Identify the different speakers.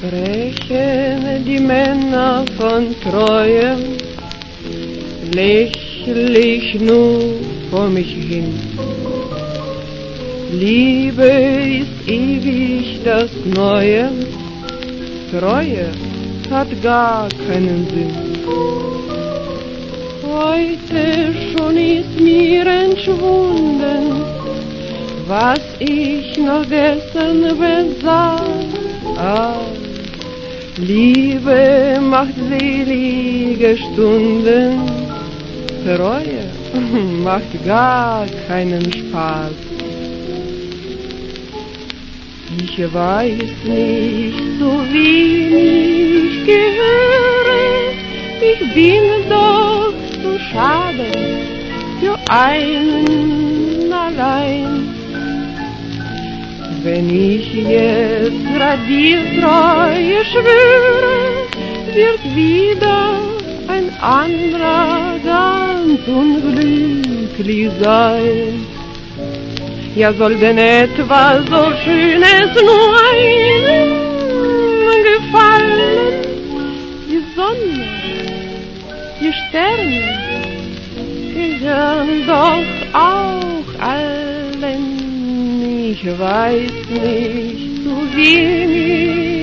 Speaker 1: Sprechen die Männer von Treue, lächle ich nur vor mich hin. Liebe ist ewig das Neue, Treue hat gar keinen Sinn. Heute schon ist mir entschwunden, was ich noch gestern besaß. Ah, Liebe macht selige Stunden, Treue macht gar keinen Spaß. Ich weiß nicht, zu wem ich gehöre, ich bin doch zu schade für einen allein. Wenn ich jetzt dir Treue schwöre, wird wieder ein anderer ganz unglücklich sein. Ja, soll denn etwas so Schönes nur einem gefallen? Die Sonne, die Sterne gehören doch auch allen. Ich weiß nicht, zu wem ich